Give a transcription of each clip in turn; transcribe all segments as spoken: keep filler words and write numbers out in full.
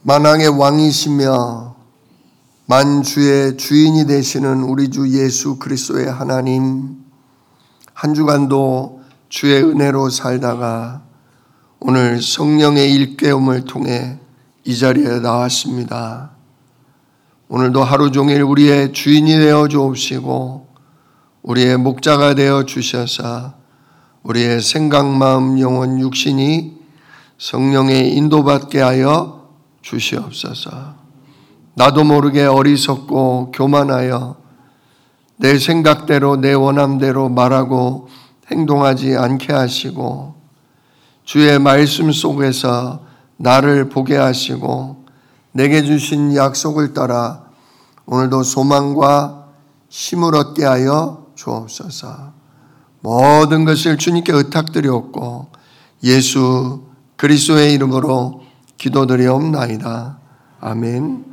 만왕의 왕이시며 만주의 주인이 되시는 우리 주 예수 그리스도의 하나님, 한 주간도 주의 은혜로 살다가 오늘 성령의 일깨움을 통해 이 자리에 나왔습니다. 오늘도 하루 종일 우리의 주인이 되어 주옵시고 우리의 목자가 되어 주셔서 우리의 생각, 마음, 영혼, 육신이 성령의 인도받게 하여 주시옵소서. 나도 모르게 어리석고 교만하여 내 생각대로 내 원함대로 말하고 행동하지 않게 하시고 주의 말씀 속에서 나를 보게 하시고 내게 주신 약속을 따라 오늘도 소망과 힘을 얻게 하여 주옵소서. 모든 것을 주님께 의탁드리옵고 예수 그리스도의 이름으로 기도드리옵나이다. 아멘.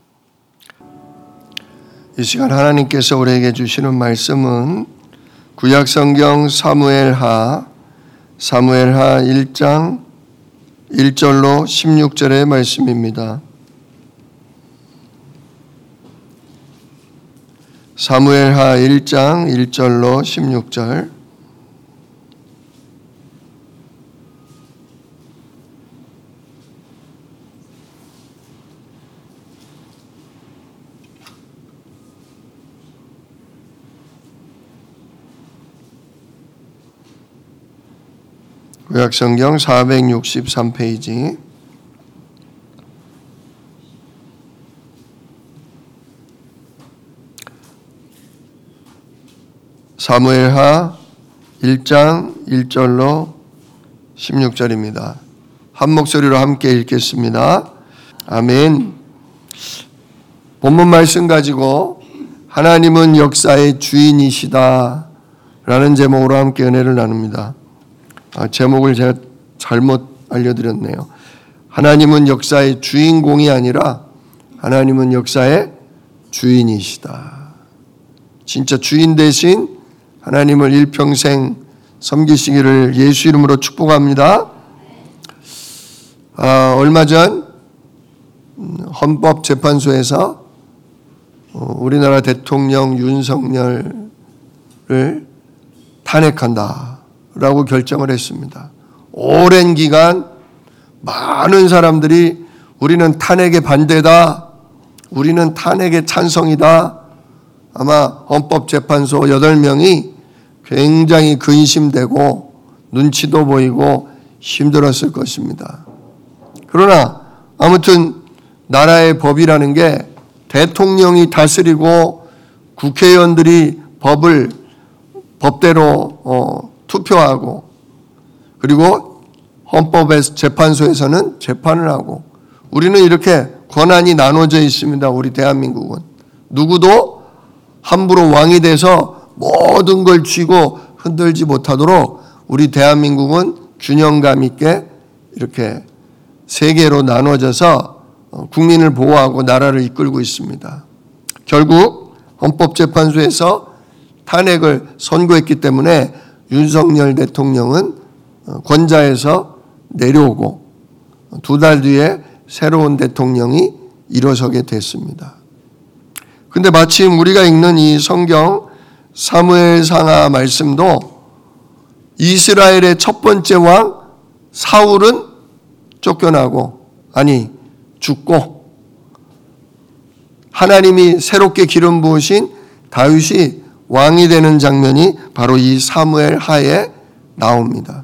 이 시간 하나님께서 우리에게 주시는 말씀은 구약성경 사무엘하 사무엘하 일 장 일 절로 십육 절의 말씀입니다. 사무엘하 일 장 일 절로 십육 절. 구약성경 사백육십삼 페이지 사무엘하 일 장 일 절로 십육 절입니다. 한 목소리로 함께 읽겠습니다. 아멘. 본문 말씀 가지고 하나님은 역사의 주인이시다 라는 제목으로 함께 은혜를 나눕니다. 아, 제목을 제가 잘못 알려드렸네요. 하나님은 역사의 주인공이 아니라 하나님은 역사의 주인이시다. 진짜 주인 대신 하나님을 일평생 섬기시기를 예수 이름으로 축복합니다. 아, 얼마 전 헌법재판소에서 우리나라 대통령 윤석열을 탄핵한다 라고 결정을 했습니다. 오랜 기간 많은 사람들이 우리는 탄핵에 반대다, 우리는 탄핵에 찬성이다. 아마 헌법재판소 여덟 명이 굉장히 근심되고 눈치도 보이고 힘들었을 것입니다. 그러나 아무튼 나라의 법이라는 게 대통령이 다스리고 국회의원들이 법을 법대로 어, 투표하고 그리고 헌법에서 재판소에서는 재판을 하고 우리는 이렇게 권한이 나눠져 있습니다. 우리 대한민국은 누구도 함부로 왕이 돼서 모든 걸 쥐고 흔들지 못하도록 우리 대한민국은 균형감 있게 이렇게 세 개로 나눠져서 국민을 보호하고 나라를 이끌고 있습니다. 결국 헌법재판소에서 탄핵을 선고했기 때문에 윤석열 대통령은 권좌에서 내려오고 두 달 뒤에 새로운 대통령이 일어서게 됐습니다. 근데 마침 우리가 읽는 이 성경 사무엘상하 말씀도 이스라엘의 첫 번째 왕 사울은 쫓겨나고 아니 죽고 하나님이 새롭게 기름 부으신 다윗이 왕이 되는 장면이 바로 이 사무엘하에 나옵니다.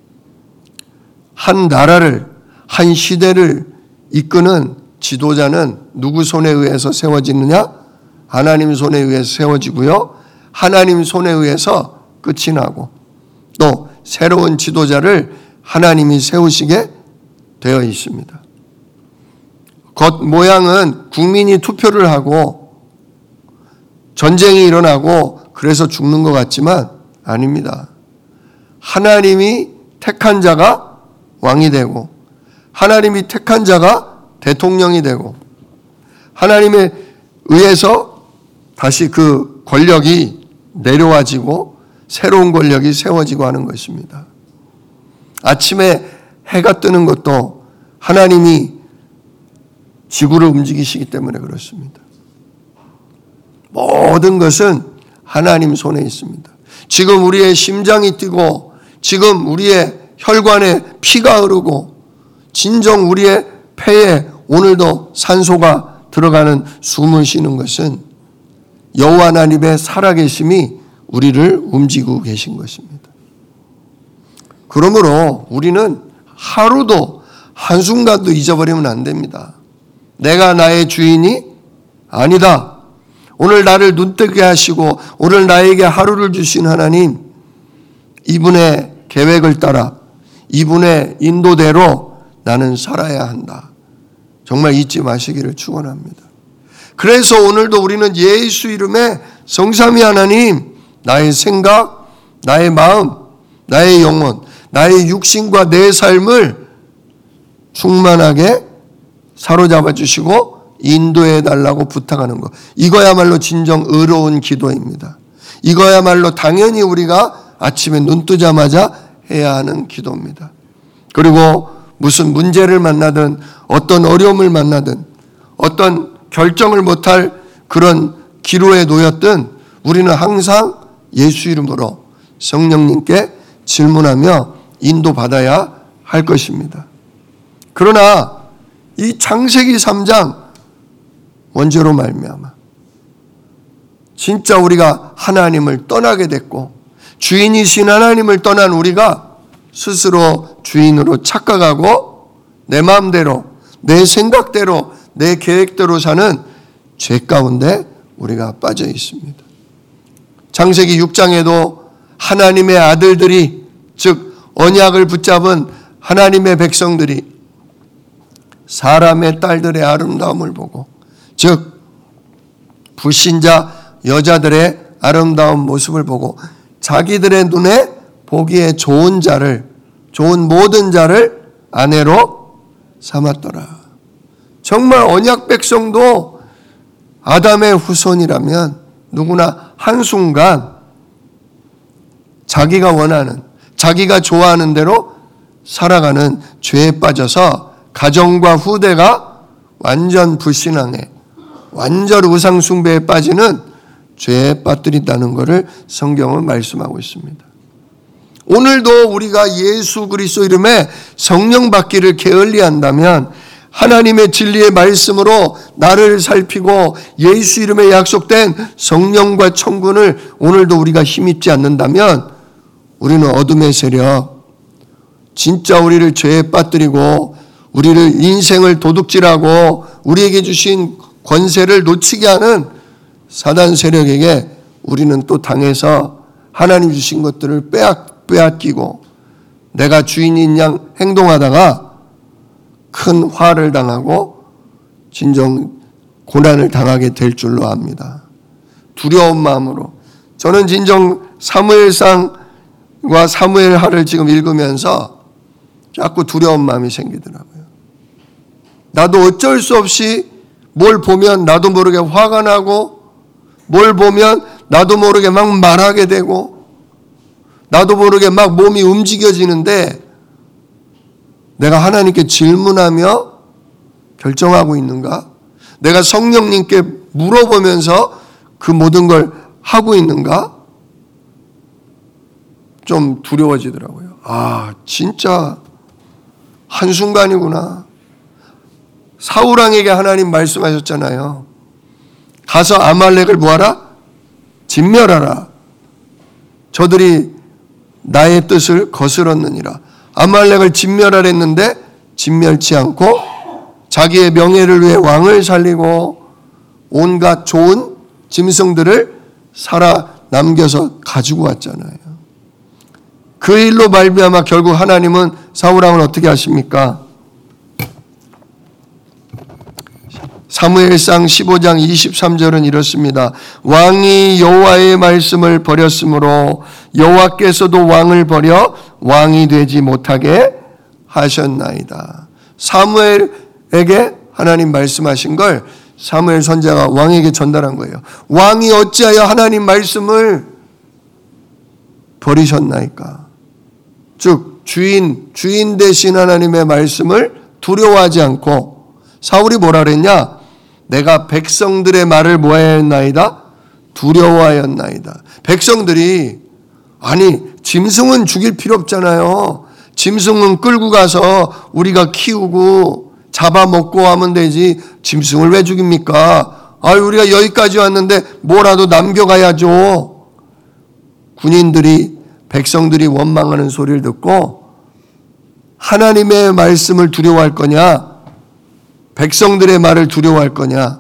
한 나라를 한 시대를 이끄는 지도자는 누구 손에 의해서 세워지느냐? 하나님 손에 의해서 세워지고요. 하나님 손에 의해서 끝이 나고 또 새로운 지도자를 하나님이 세우시게 되어 있습니다. 겉 모양은 국민이 투표를 하고 전쟁이 일어나고 그래서 죽는 것 같지만 아닙니다. 하나님이 택한 자가 왕이 되고 하나님이 택한 자가 대통령이 되고 하나님에 의해서 다시 그 권력이 내려와지고 새로운 권력이 세워지고 하는 것입니다. 아침에 해가 뜨는 것도 하나님이 지구를 움직이시기 때문에 그렇습니다. 모든 것은 하나님 손에 있습니다. 지금 우리의 심장이 뛰고 지금 우리의 혈관에 피가 흐르고 진정 우리의 폐에 오늘도 산소가 들어가는 숨을 쉬는 것은 여호와 하나님의 살아계심이 우리를 움직이고 계신 것입니다. 그러므로 우리는 하루도 한순간도 잊어버리면 안 됩니다. 내가 나의 주인이 아니다. 오늘 나를 눈뜨게 하시고 오늘 나에게 하루를 주신 하나님, 이분의 계획을 따라 이분의 인도대로 나는 살아야 한다. 정말 잊지 마시기를 축원합니다. 그래서 오늘도 우리는 예수 이름에 성삼위 하나님, 나의 생각, 나의 마음, 나의 영혼, 나의 육신과 내 삶을 충만하게 사로잡아 주시고 인도해 달라고 부탁하는 것. 이거야말로 진정 의로운 기도입니다. 이거야말로 당연히 우리가 아침에 눈 뜨자마자 해야 하는 기도입니다. 그리고 무슨 문제를 만나든 어떤 어려움을 만나든 어떤 결정을 못할 그런 기로에 놓였든 우리는 항상 예수 이름으로 성령님께 질문하며 인도받아야 할 것입니다. 그러나 이 창세기 삼 장 원죄로 말미암아 진짜 우리가 하나님을 떠나게 됐고 주인이신 하나님을 떠난 우리가 스스로 주인으로 착각하고 내 마음대로 내 생각대로 내 계획대로 사는 죄 가운데 우리가 빠져 있습니다. 창세기 육 장에도 하나님의 아들들이 즉 언약을 붙잡은 하나님의 백성들이 사람의 딸들의 아름다움을 보고 즉 불신자 여자들의 아름다운 모습을 보고 자기들의 눈에 보기에 좋은 자를 좋은 모든 자를 아내로 삼았더라. 정말 언약 백성도 아담의 후손이라면 누구나 한순간 자기가 원하는 자기가 좋아하는 대로 살아가는 죄에 빠져서 가정과 후대가 완전 불신앙에 완전 우상 숭배에 빠지는 죄에 빠뜨린다는 것을 성경은 말씀하고 있습니다. 오늘도 우리가 예수 그리스도 이름에 성령 받기를 게을리한다면 하나님의 진리의 말씀으로 나를 살피고 예수 이름에 약속된 성령과 천군을 오늘도 우리가 힘입지 않는다면 우리는 어둠의 세력, 진짜 우리를 죄에 빠뜨리고 우리를 인생을 도둑질하고 우리에게 주신 권세를 놓치게 하는 사단 세력에게 우리는 또 당해서 하나님 주신 것들을 빼앗, 빼앗기고 내가 주인인 양 행동하다가 큰 화를 당하고 진정 고난을 당하게 될 줄로 압니다. 두려운 마음으로 저는 진정 사무엘상과 사무엘하를 지금 읽으면서 자꾸 두려운 마음이 생기더라고요. 나도 어쩔 수 없이 뭘 보면 나도 모르게 화가 나고 뭘 보면 나도 모르게 막 말하게 되고 나도 모르게 막 몸이 움직여지는데 내가 하나님께 질문하며 결정하고 있는가? 내가 성령님께 물어보면서 그 모든 걸 하고 있는가? 좀 두려워지더라고요. 아, 진짜 한순간이구나. 사울왕에게 하나님 말씀하셨잖아요. 가서 아말렉을 뭐하라? 진멸하라. 저들이 나의 뜻을 거스렀느니라. 아말렉을 진멸하라 했는데 진멸치 않고 자기의 명예를 위해 왕을 살리고 온갖 좋은 짐승들을 살아 남겨서 가지고 왔잖아요. 그 일로 말미암아 결국 하나님은 사울왕을 어떻게 하십니까? 사무엘상 십오 장 이십삼 절은 이렇습니다. 왕이 여호와의 말씀을 버렸으므로 여호와께서도 왕을 버려 왕이 되지 못하게 하셨나이다. 사무엘에게 하나님 말씀하신 걸 사무엘 선지자가 왕에게 전달한 거예요. 왕이 어찌하여 하나님 말씀을 버리셨나이까? 즉 주인 주인 되신 하나님의 말씀을 두려워하지 않고 사울이 뭐라 그랬냐? 내가 백성들의 말을 뭐하였나이다? 두려워하였나이다. 백성들이 아니 짐승은 죽일 필요 없잖아요. 짐승은 끌고 가서 우리가 키우고 잡아먹고 하면 되지 짐승을 왜 죽입니까? 아, 우리가 여기까지 왔는데 뭐라도 남겨가야죠. 군인들이 백성들이 원망하는 소리를 듣고 하나님의 말씀을 두려워할 거냐? 백성들의 말을 두려워할 거냐?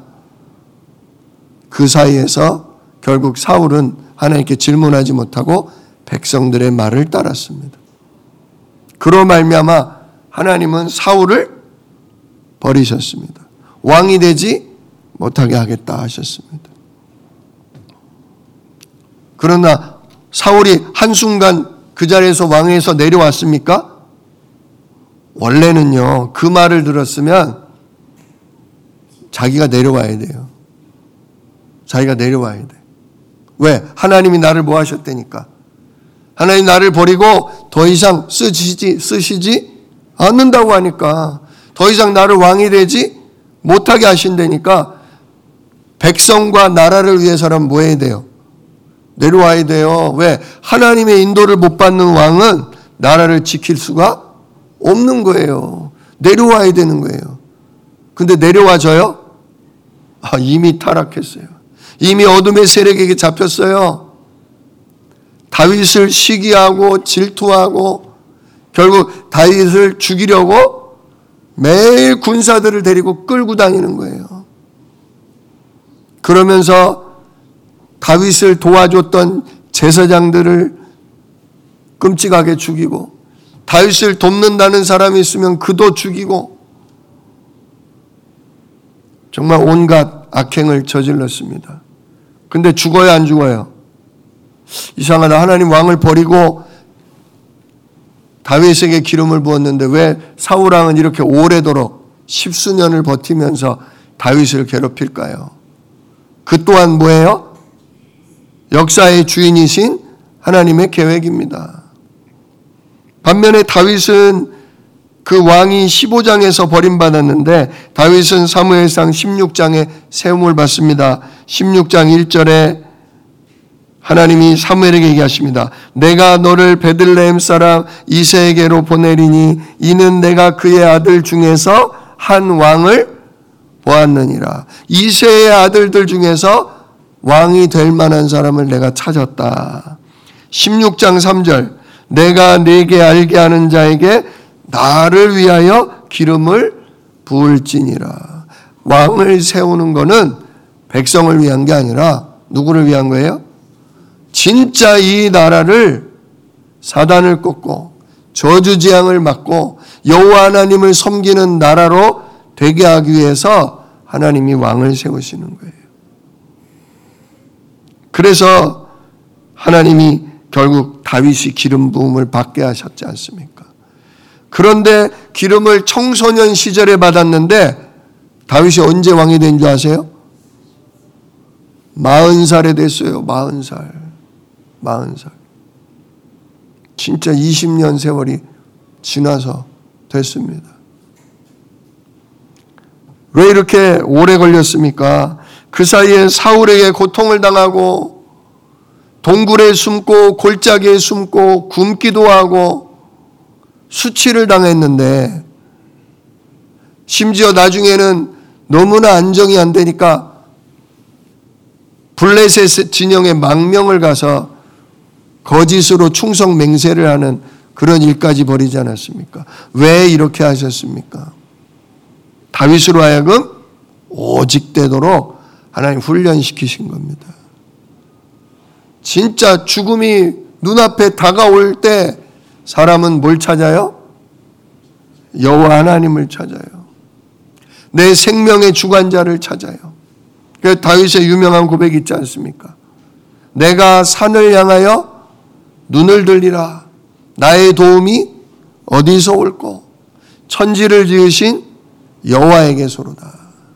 그 사이에서 결국 사울은 하나님께 질문하지 못하고 백성들의 말을 따랐습니다. 그로 말미암아 하나님은 사울을 버리셨습니다. 왕이 되지 못하게 하겠다 하셨습니다. 그러나 사울이 한순간 그 자리에서 왕에서 내려왔습니까? 원래는요, 그 말을 들었으면 자기가 내려와야 돼요. 자기가 내려와야 돼. 왜? 하나님이 나를 뭐 하셨다니까. 하나님 나를 버리고 더 이상 쓰시지, 쓰시지 않는다고 하니까, 더 이상 나를 왕이 되지 못하게 하신다니까, 백성과 나라를 위해서라면 뭐 해야 돼요? 내려와야 돼요. 왜? 하나님의 인도를 못 받는 왕은 나라를 지킬 수가 없는 거예요. 내려와야 되는 거예요. 근데 내려와져요? 아, 이미 타락했어요. 이미 어둠의 세력에게 잡혔어요. 다윗을 시기하고 질투하고 결국 다윗을 죽이려고 매일 군사들을 데리고 끌고 다니는 거예요. 그러면서 다윗을 도와줬던 제사장들을 끔찍하게 죽이고, 다윗을 돕는다는 사람이 있으면 그도 죽이고, 정말 온갖 악행을 저질렀습니다. 근데 죽어요, 안 죽어요? 이상하다. 하나님 왕을 버리고 다윗에게 기름을 부었는데 왜 사울 왕은 이렇게 오래도록 십수년을 버티면서 다윗을 괴롭힐까요? 그 또한 뭐예요? 역사의 주인이신 하나님의 계획입니다. 반면에 다윗은 그 왕이 십오 장에서 버림받았는데 다윗은 사무엘상 십육 장에 세움을 받습니다. 십육 장 일 절에 하나님이 사무엘에게 얘기하십니다. 내가 너를 베들레헴 사람 이새에게로 보내리니 이는 내가 그의 아들 중에서 한 왕을 보았느니라. 이새의 아들들 중에서 왕이 될 만한 사람을 내가 찾았다. 십육 장 삼 절 내가 네게 알게 하는 자에게 나를 위하여 기름을 부을지니라. 왕을 세우는 것은 백성을 위한 게 아니라 누구를 위한 거예요? 진짜 이 나라를 사단을 꺾고 저주지향을 막고 여호와 하나님을 섬기는 나라로 되게 하기 위해서 하나님이 왕을 세우시는 거예요. 그래서 하나님이 결국 다윗이 기름 부음을 받게 하셨지 않습니까? 그런데 기름을 청소년 시절에 받았는데 다윗이 언제 왕이 된 줄 아세요? 마흔 살에 됐어요. 마흔 살. 마흔 살. 진짜 이십 년 세월이 지나서 됐습니다. 왜 이렇게 오래 걸렸습니까? 그 사이에 사울에게 고통을 당하고 동굴에 숨고 골짜기에 숨고 굶기도 하고 수치를 당했는데, 심지어 나중에는 너무나 안정이 안 되니까 블레셋 진영에 망명을 가서 거짓으로 충성 맹세를 하는 그런 일까지 벌이지 않았습니까? 왜 이렇게 하셨습니까? 다윗으로 하여금 오직 되도록 하나님 훈련시키신 겁니다. 진짜 죽음이 눈앞에 다가올 때 사람은 뭘 찾아요? 여호와 하나님을 찾아요. 내 생명의 주관자를 찾아요. 그 다윗의 유명한 고백이 있지 않습니까? 내가 산을 향하여 눈을 들리라. 나의 도움이 어디서 올꼬? 천지를 지으신 여호와에게서로다.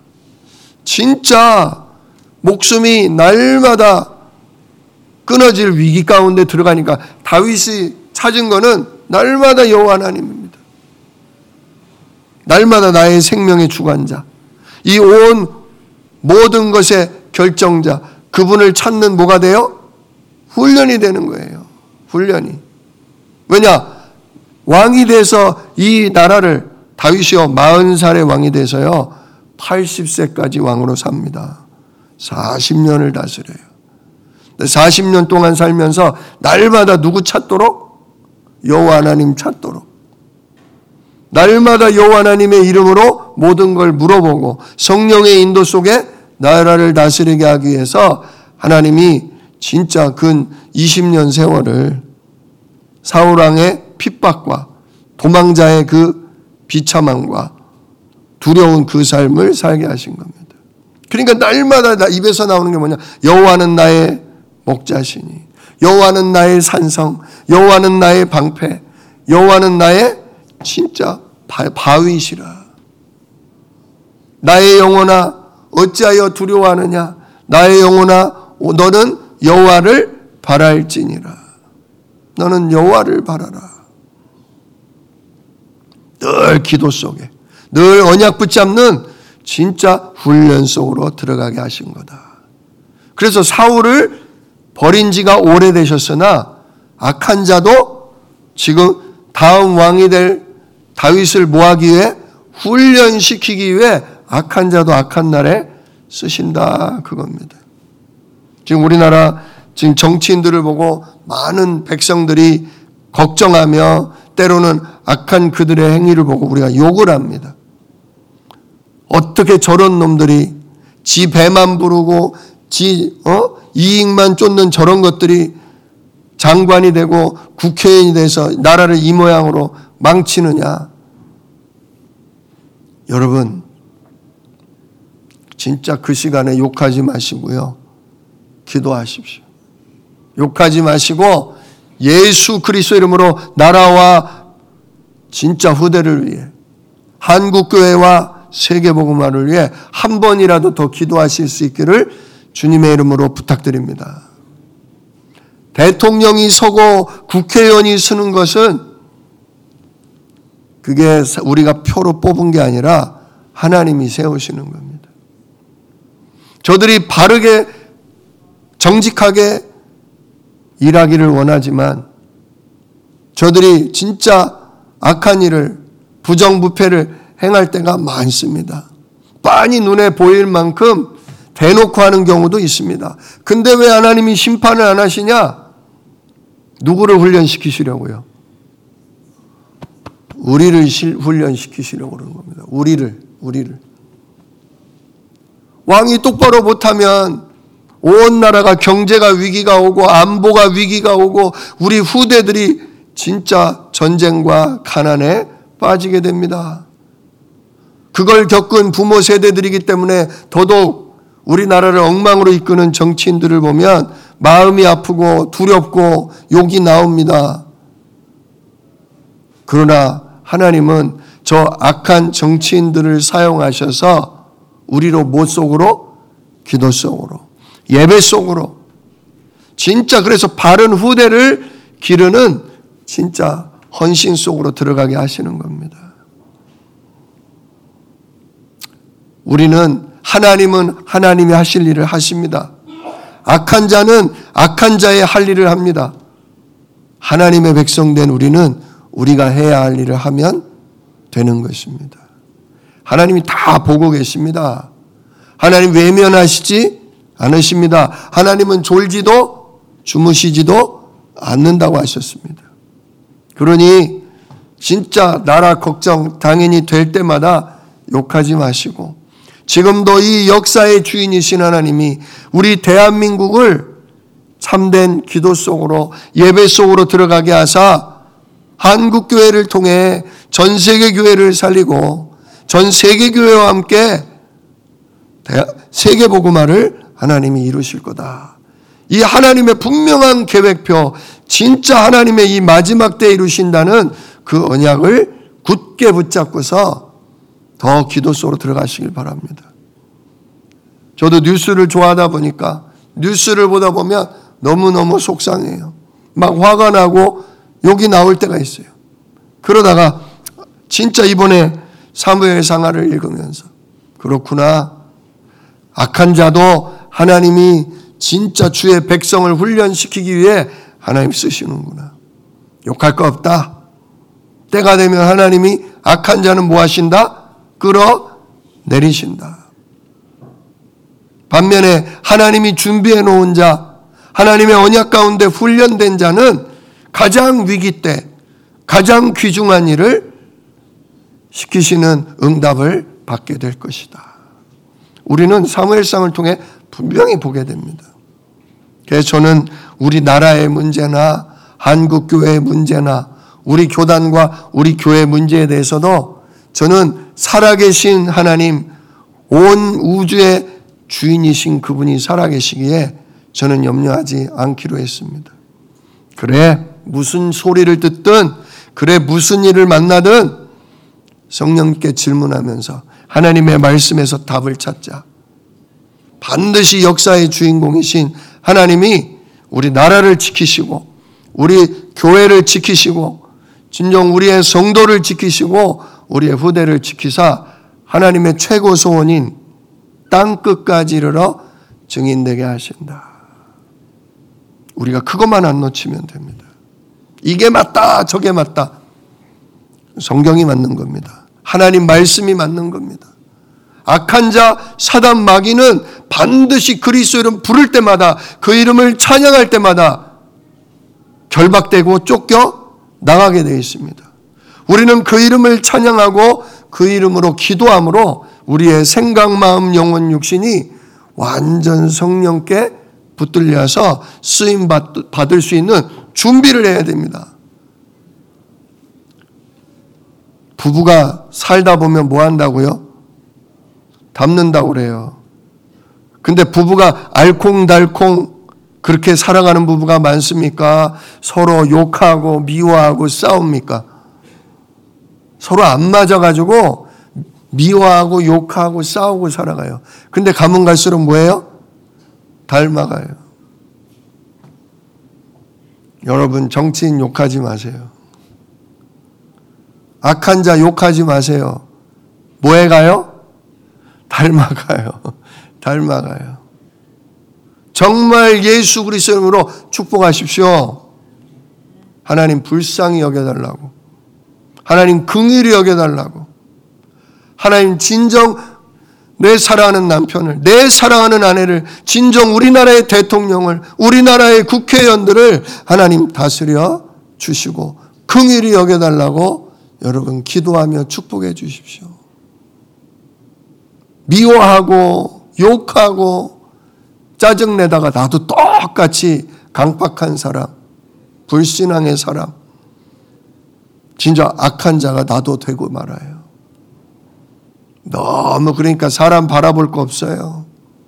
진짜 목숨이 날마다 끊어질 위기 가운데 들어가니까 다윗이 찾은 거는 날마다 여호와 하나님입니다. 날마다 나의 생명의 주관자, 이 온 모든 것의 결정자, 그분을 찾는 뭐가 돼요? 훈련이 되는 거예요. 훈련이. 왜냐? 왕이 돼서 이 나라를, 다윗이요 마흔 살의 왕이 돼서요 팔십 세까지 왕으로 삽니다. 사십 년을 다스려요. 사십 년 동안 살면서 날마다 누구 찾도록? 여호와 하나님 찾도록. 날마다 여호와 하나님의 이름으로 모든 걸 물어보고 성령의 인도 속에 나라를 다스리게 하기 위해서 하나님이 진짜 근 이십 년 세월을 사울왕의 핍박과 도망자의 그 비참함과 두려운 그 삶을 살게 하신 겁니다. 그러니까 날마다 입에서 나오는 게 뭐냐? 여호와는 나의 목자시니, 여호와는 나의 산성, 여호와는 나의 방패, 여호와는 나의 진짜 바위시라. 나의 영혼아 어찌하여 두려워하느냐? 나의 영혼아 너는 여호와를 바랄지니라. 너는 여호와를 바라라. 늘 기도 속에, 늘 언약 붙잡는 진짜 훈련 속으로 들어가게 하신 거다. 그래서 사울을 버린 지가 오래되셨으나 악한 자도 지금 다음 왕이 될 다윗을 모하기 위해 훈련시키기 위해 악한 자도 악한 날에 쓰신다 그겁니다. 지금 우리나라 지금 정치인들을 보고 많은 백성들이 걱정하며 때로는 악한 그들의 행위를 보고 우리가 욕을 합니다. 어떻게 저런 놈들이 지 배만 부르고 지 어? 이익만 쫓는 저런 것들이 장관이 되고 국회의원이 돼서 나라를 이 모양으로 망치느냐. 여러분 진짜 그 시간에 욕하지 마시고요. 기도하십시오. 욕하지 마시고 예수 그리스도 이름으로 나라와 진짜 후대를 위해 한국교회와 세계복음화를 위해 한 번이라도 더 기도하실 수 있기를 주님의 이름으로 부탁드립니다. 대통령이 서고 국회의원이 서는 것은 그게 우리가 표로 뽑은 게 아니라 하나님이 세우시는 겁니다. 저들이 바르게 정직하게 일하기를 원하지만 저들이 진짜 악한 일을 부정부패를 행할 때가 많습니다. 빤히 눈에 보일 만큼 대놓고 하는 경우도 있습니다. 근데 왜 하나님이 심판을 안 하시냐? 누구를 훈련시키시려고요? 우리를 훈련시키시려고 그러는 겁니다. 우리를, 우리를. 왕이 똑바로 못하면 온 나라가 경제가 위기가 오고 안보가 위기가 오고 우리 후대들이 진짜 전쟁과 가난에 빠지게 됩니다. 그걸 겪은 부모 세대들이기 때문에 더더욱 우리나라를 엉망으로 이끄는 정치인들을 보면 마음이 아프고 두렵고 욕이 나옵니다. 그러나 하나님은 저 악한 정치인들을 사용하셔서 우리로 못 속으로 기도 속으로 예배 속으로 진짜 그래서 바른 후대를 기르는 진짜 헌신 속으로 들어가게 하시는 겁니다. 우리는 하나님은 하나님이 하실 일을 하십니다. 악한 자는 악한 자의 할 일을 합니다. 하나님의 백성된 우리는 우리가 해야 할 일을 하면 되는 것입니다. 하나님이 다 보고 계십니다. 하나님 외면하시지 않으십니다. 하나님은 졸지도 주무시지도 않는다고 하셨습니다. 그러니 진짜 나라 걱정 당연히 될 때마다 욕하지 마시고 지금도 이 역사의 주인이신 하나님이 우리 대한민국을 참된 기도 속으로 예배 속으로 들어가게 하사 한국교회를 통해 전 세계 교회를 살리고 전 세계 교회와 함께 세계복음화를 하나님이 이루실 거다. 이 하나님의 분명한 계획표, 진짜 하나님의 이 마지막 때에 이루신다는 그 언약을 굳게 붙잡고서 더 기도 속으로 들어가시길 바랍니다. 저도 뉴스를 좋아하다 보니까 뉴스를 보다 보면 너무너무 속상해요. 막 화가 나고 욕이 나올 때가 있어요. 그러다가 진짜 이번에 사무엘 상하를 읽으면서 그렇구나. 악한 자도 하나님이 진짜 주의 백성을 훈련시키기 위해 하나님 쓰시는구나. 욕할 거 없다. 때가 되면 하나님이 악한 자는 뭐 하신다? 끌어내리신다. 반면에 하나님이 준비해 놓은 자, 하나님의 언약 가운데 훈련된 자는 가장 위기 때 가장 귀중한 일을 시키시는 응답을 받게 될 것이다. 우리는 사무엘상을 통해 분명히 보게 됩니다. 그래서 저는 우리나라의 문제나 한국교회의 문제나 우리 교단과 우리 교회 문제에 대해서도 저는 살아계신 하나님, 온 우주의 주인이신 그분이 살아계시기에 저는 염려하지 않기로 했습니다. 그래, 무슨 소리를 듣든, 그래, 무슨 일을 만나든 성령님께 질문하면서 하나님의 말씀에서 답을 찾자. 반드시 역사의 주인공이신 하나님이 우리 나라를 지키시고 우리 교회를 지키시고 진정 우리의 성도를 지키시고 우리의 후대를 지키사 하나님의 최고 소원인 땅끝까지 이르러 증인되게 하신다. 우리가 그것만 안 놓치면 됩니다. 이게 맞다, 저게 맞다. 성경이 맞는 겁니다. 하나님 말씀이 맞는 겁니다. 악한 자 사단 마귀는 반드시 그리스도 이름 부를 때마다, 그 이름을 찬양할 때마다 결박되고 쫓겨 나가게 되어 있습니다. 우리는 그 이름을 찬양하고 그 이름으로 기도함으로 우리의 생각, 마음, 영혼, 육신이 완전 성령께 붙들려서 쓰임 받을 수 있는 준비를 해야 됩니다. 부부가 살다 보면 뭐 한다고요? 닮는다고 그래요. 근데 부부가 알콩달콩 그렇게 살아가는 부부가 많습니까? 서로 욕하고 미워하고 싸웁니까? 서로 안 맞아가지고 미워하고 욕하고 싸우고 살아가요. 근데 가면 갈수록 뭐예요? 닮아가요. 여러분, 정치인 욕하지 마세요. 악한 자 욕하지 마세요. 뭐해 가요? 닮아가요. 닮아가요. 정말 예수 그리스도 이름으로 축복하십시오. 하나님 불쌍히 여겨달라고. 하나님 긍휼히 여겨달라고. 하나님 진정 내 사랑하는 남편을, 내 사랑하는 아내를, 진정 우리나라의 대통령을, 우리나라의 국회의원들을 하나님 다스려 주시고 긍휼히 여겨달라고 여러분 기도하며 축복해 주십시오. 미워하고 욕하고 짜증내다가 나도 똑같이 강박한 사람, 불신앙의 사람, 진짜 악한 자가 나도 되고 말아요. 너무 그러니까 사람 바라볼 거 없어요.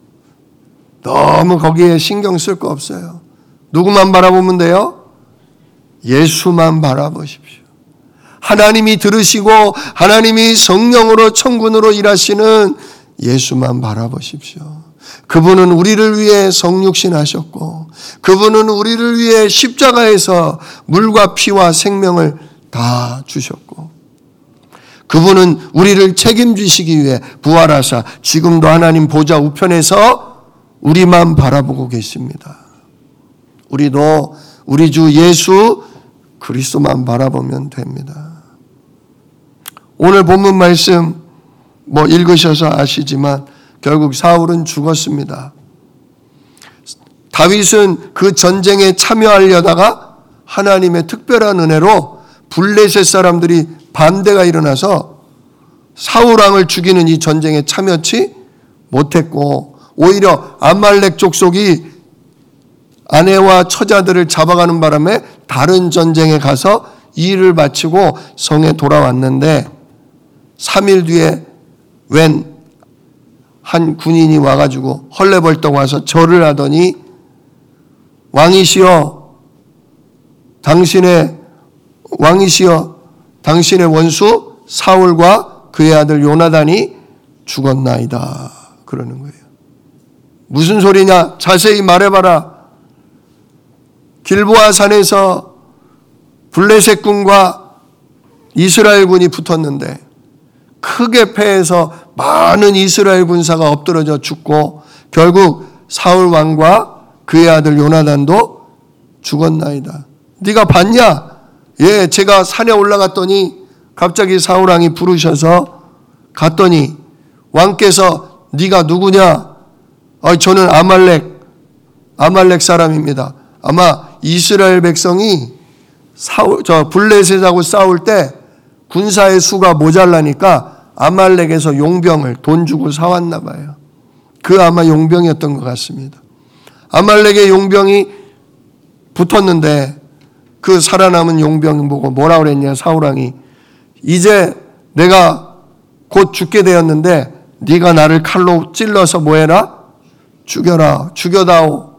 너무 거기에 신경 쓸 거 없어요. 누구만 바라보면 돼요? 예수만 바라보십시오. 하나님이 들으시고 하나님이 성령으로 천군으로 일하시는 예수만 바라보십시오. 그분은 우리를 위해 성육신 하셨고 그분은 우리를 위해 십자가에서 물과 피와 생명을 다 주셨고 그분은 우리를 책임지시기 위해 부활하사 지금도 하나님 보좌 우편에서 우리만 바라보고 계십니다. 우리도 우리 주 예수 그리스도만 바라보면 됩니다. 오늘 본문 말씀 뭐 읽으셔서 아시지만 결국 사울은 죽었습니다. 다윗은 그 전쟁에 참여하려다가 하나님의 특별한 은혜로 블레셋 사람들이 반대가 일어나서 사울 왕을 죽이는 이 전쟁에 참여치 못했고 오히려 아말렉 족속이 아내와 처자들을 잡아가는 바람에 다른 전쟁에 가서 일을 마치고 성에 돌아왔는데 삼 일 뒤에 웬 한 군인이 와가지고 헐레벌떡 와서 절을 하더니 왕이시여 당신의 왕이시여 당신의 원수 사울과 그의 아들 요나단이 죽었나이다 그러는 거예요. 무슨 소리냐? 자세히 말해봐라. 길보아 산에서 블레셋 군과 이스라엘 군이 붙었는데 크게 패해서 많은 이스라엘 군사가 엎드러져 죽고 결국 사울 왕과 그의 아들 요나단도 죽었나이다. 네가 봤냐? 예, 제가 산에 올라갔더니 갑자기 사울 왕이 부르셔서 갔더니 왕께서 네가 누구냐? 아, 저는 아말렉 아말렉 사람입니다. 아마 이스라엘 백성이 사울, 저 블레셋하고 싸울 때 군사의 수가 모자라니까 아말렉에서 용병을 돈 주고 사왔나 봐요. 그 아마 용병이었던 것 같습니다. 아말렉의 용병이 붙었는데 그 살아남은 용병 보고 뭐라 그랬냐, 사울왕이. 이제 내가 곧 죽게 되었는데 네가 나를 칼로 찔러서 뭐해라? 죽여라. 죽여다오.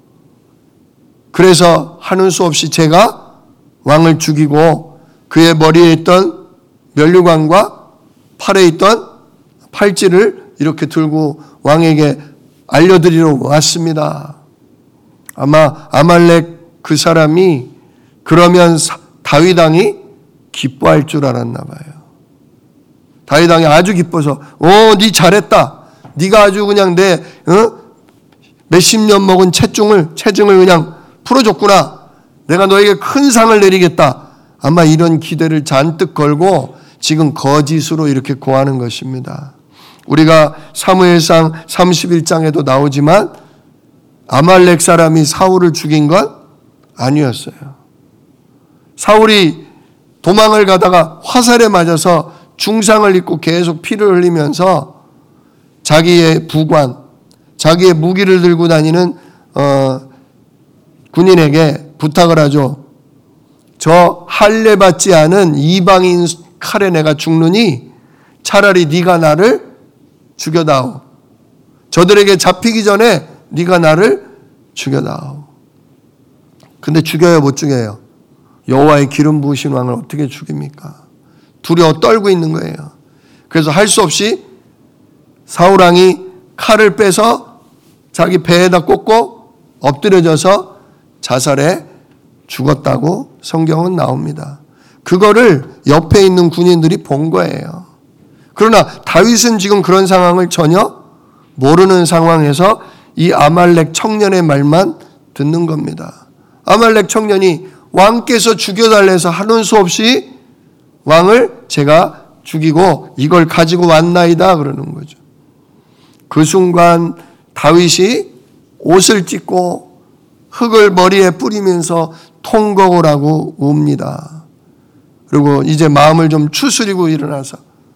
그래서 하는 수 없이 제가 왕을 죽이고 그의 머리에 있던 면류관과 팔에 있던 팔찌를 이렇게 들고 왕에게 알려드리러 왔습니다. 아마 아말렉 그 사람이 그러면 다윗 왕이 기뻐할 줄 알았나 봐요. 다윗 왕이 아주 기뻐서 어, 네 잘했다. 네가 아주 그냥 내 어? 몇십 년 먹은 체중을 체증을 그냥 풀어줬구나. 내가 너에게 큰 상을 내리겠다. 아마 이런 기대를 잔뜩 걸고 지금 거짓으로 이렇게 고하는 것입니다. 우리가 사무엘상 삼십일 장에도 나오지만 아말렉 사람이 사울을 죽인 건 아니었어요. 사울이 도망을 가다가 화살에 맞아서 중상을 입고 계속 피를 흘리면서 자기의 부관, 자기의 무기를 들고 다니는 어, 군인에게 부탁을 하죠. 저 할례 받지 않은 이방인 칼에 내가 죽느니 차라리 네가 나를 죽여다오. 저들에게 잡히기 전에 네가 나를 죽여다오. 근데 죽여요, 못 죽여요? 여호와의 기름 부으신 왕을 어떻게 죽입니까? 두려워 떨고 있는 거예요. 그래서 할 수 없이 사울 왕이 칼을 빼서 자기 배에다 꽂고 엎드려져서 자살해 죽었다고 성경은 나옵니다. 그거를 옆에 있는 군인들이 본 거예요. 그러나 다윗은 지금 그런 상황을 전혀 모르는 상황에서 이 아말렉 청년의 말만 듣는 겁니다. 아말렉 청년이 왕께서 죽여달래서 하는 수 없이 왕을 제가 죽이고 이걸 가지고 왔나이다 그러는 거죠. 그 순간 다윗이 옷을 찢고 흙을 머리에 뿌리면서 통곡을 하고 웁니다. 그리고 이제 마음을 좀 추스리고 일어나서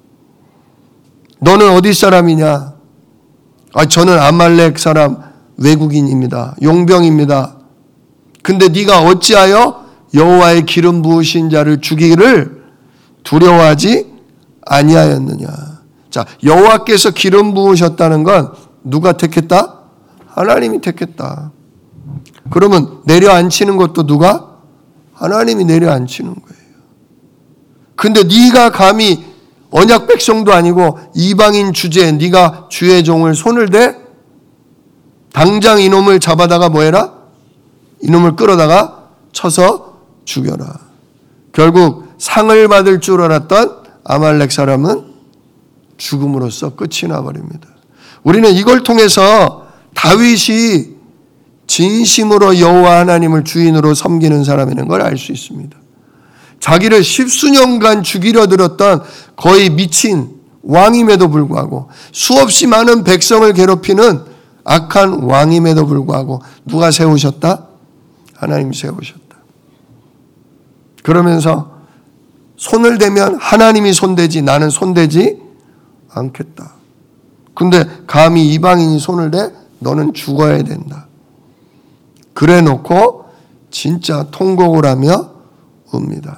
너는 어디 사람이냐? 아, 저는 아말렉 사람 외국인입니다. 용병입니다. 근데 네가 어찌하여 여호와의 기름 부으신 자를 죽이기를 두려워하지 아니하였느냐? 자, 여호와께서 기름 부으셨다는 건 누가 택했다? 하나님이 택했다. 그러면 내려앉히는 것도 누가? 하나님이 내려앉히는 거예요. 근데 네가 감히 언약 백성도 아니고 이방인 주제에 네가 주의 종을 손을 대? 당장 이놈을 잡아다가 뭐해라? 이놈을 끌어다가 쳐서 죽여라. 결국 상을 받을 줄 알았던 아말렉 사람은 죽음으로써 끝이 나버립니다. 우리는 이걸 통해서 다윗이 진심으로 여호와 하나님을 주인으로 섬기는 사람이라는 걸 알 수 있습니다. 자기를 십수년간 죽이려 들었던 거의 미친 왕임에도 불구하고 수없이 많은 백성을 괴롭히는 악한 왕임에도 불구하고 누가 세우셨다? 하나님이 세우셨다. 그러면서 손을 대면 하나님이 손대지 나는 손대지 않겠다. 근데 감히 이방인이 손을 대? 너는 죽어야 된다. 그래 놓고 진짜 통곡을 하며 웁니다.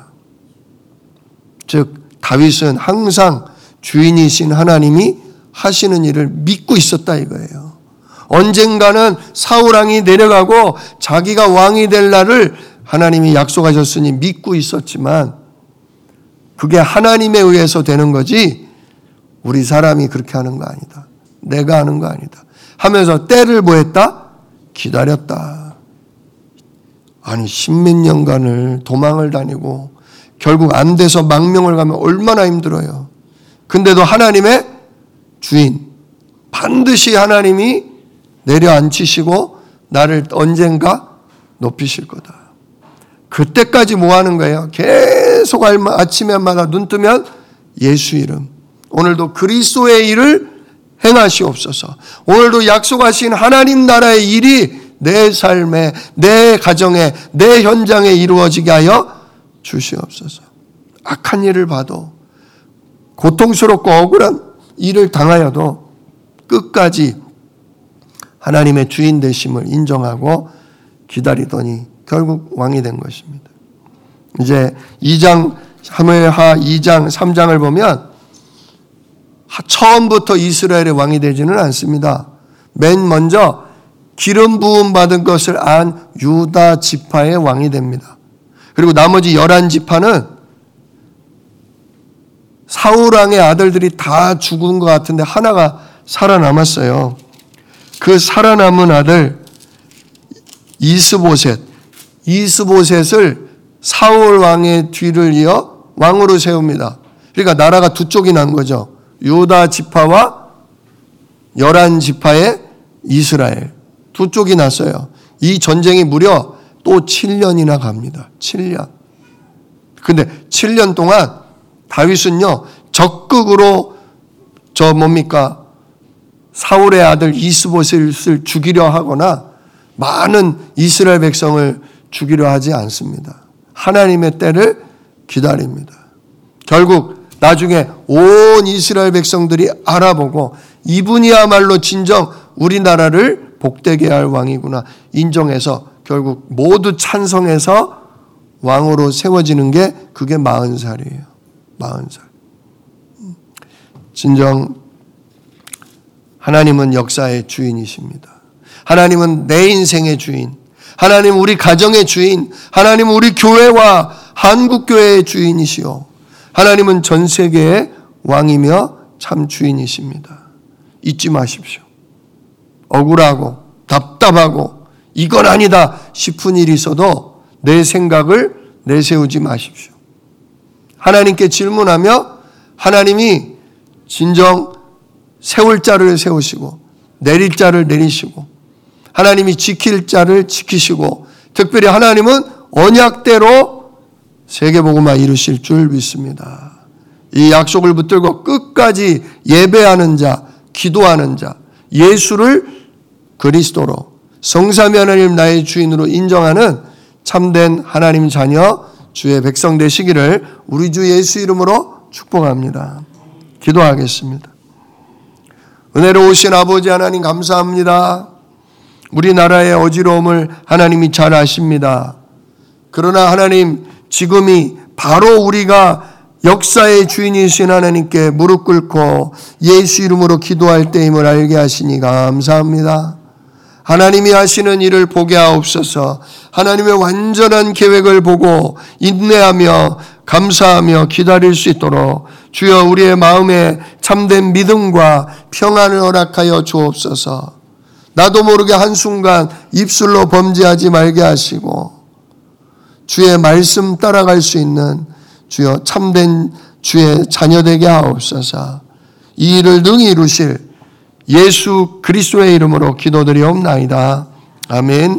즉 다윗은 항상 주인이신 하나님이 하시는 일을 믿고 있었다 이거예요. 언젠가는 사울 왕이 내려가고 자기가 왕이 될 날을 하나님이 약속하셨으니 믿고 있었지만 그게 하나님에 의해서 되는 거지 우리 사람이 그렇게 하는 거 아니다. 내가 하는 거 아니다. 하면서 때를 뭐 했다? 기다렸다. 아니 십몇 년간을 도망을 다니고 결국 안 돼서 망명을 가면 얼마나 힘들어요. 근데도 하나님의 주인, 반드시 하나님이 내려앉히시고 나를 언젠가 높이실 거다. 그때까지 뭐 하는 거예요? 계속 아침에마다 눈 뜨면 예수 이름, 오늘도 그리스도의 일을 행하시옵소서. 오늘도 약속하신 하나님 나라의 일이 내 삶에, 내 가정에, 내 현장에 이루어지게 하여 주시옵소서. 악한 일을 봐도, 고통스럽고 억울한 일을 당하여도 끝까지 하나님의 주인 되심을 인정하고 기다리더니 결국 왕이 된 것입니다. 이제 이 장, 사무엘하 이 장, 삼 장을 보면 처음부터 이스라엘의 왕이 되지는 않습니다. 맨 먼저 기름 부음 받은 것을 안 유다 지파의 왕이 됩니다. 그리고 나머지 열한 지파는 사울 왕의 아들들이 다 죽은 것 같은데 하나가 살아남았어요. 그 살아남은 아들 이스보셋, 이스보셋을 사울 왕의 뒤를 이어 왕으로 세웁니다. 그러니까 나라가 두 쪽이 난 거죠. 유다 지파와 열한 지파의 이스라엘, 두 쪽이 났어요. 이 전쟁이 무려 또 칠 년이나 갑니다. 칠 년. 근데 칠 년 동안 다윗은요, 적극으로 저 뭡니까? 사울의 아들 이스보셋을 죽이려 하거나 많은 이스라엘 백성을 죽이려 하지 않습니다. 하나님의 때를 기다립니다. 결국 나중에 온 이스라엘 백성들이 알아보고 이분이야말로 진정 우리나라를 복되게 할 왕이구나 인정해서 결국 모두 찬성해서 왕으로 세워지는 게 그게 마흔 살이에요. 마흔 살. 진정 하나님은 역사의 주인이십니다. 하나님은 내 인생의 주인, 하나님 우리 가정의 주인, 하나님 우리 교회와 한국교회의 주인이시오. 하나님은 전 세계의 왕이며 참 주인이십니다. 잊지 마십시오. 억울하고 답답하고 이건 아니다 싶은 일이 있어도 내 생각을 내세우지 마십시오. 하나님께 질문하며 하나님이 진정 세울 자를 세우시고 내릴 자를 내리시고 하나님이 지킬 자를 지키시고 특별히 하나님은 언약대로 세계복음화 이루실 줄 믿습니다. 이 약속을 붙들고 끝까지 예배하는 자, 기도하는 자, 예수를 그리스도로 성삼위 하나님 나의 주인으로 인정하는 참된 하나님 자녀 주의 백성 되시기를 우리 주 예수 이름으로 축복합니다. 기도하겠습니다. 은혜로우신 아버지 하나님 감사합니다. 우리나라의 어지러움을 하나님이 잘 아십니다. 그러나 하나님 지금이 바로 우리가 역사의 주인이신 하나님께 무릎 꿇고 예수 이름으로 기도할 때임을 알게 하시니 감사합니다. 하나님이 하시는 일을 보게 하옵소서. 하나님의 완전한 계획을 보고 인내하며 감사하며 기다릴 수 있도록 주여 우리의 마음에 참된 믿음과 평안을 허락하여 주옵소서. 나도 모르게 한순간 입술로 범죄하지 말게 하시고 주의 말씀 따라갈 수 있는 주여 참된 주의 자녀 되게 하옵소서. 이 일을 능히 이루실 예수 그리스도의 이름으로 기도드리옵나이다. 아멘.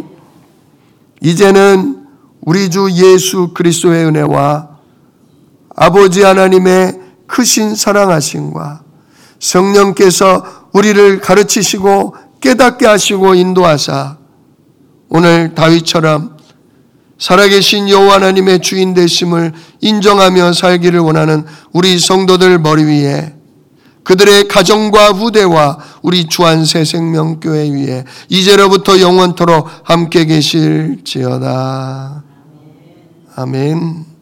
이제는 우리 주 예수 그리스도의 은혜와 아버지 하나님의 크신 사랑하심과 성령께서 우리를 가르치시고 깨닫게 하시고 인도하사 오늘 다윗처럼 살아계신 여호와 하나님의 주인 되심을 인정하며 살기를 원하는 우리 성도들 머리 위에 그들의 가정과 후대와 우리 주한새생명교회 위에 이제로부터 영원토록 함께 계실지어다. 아멘.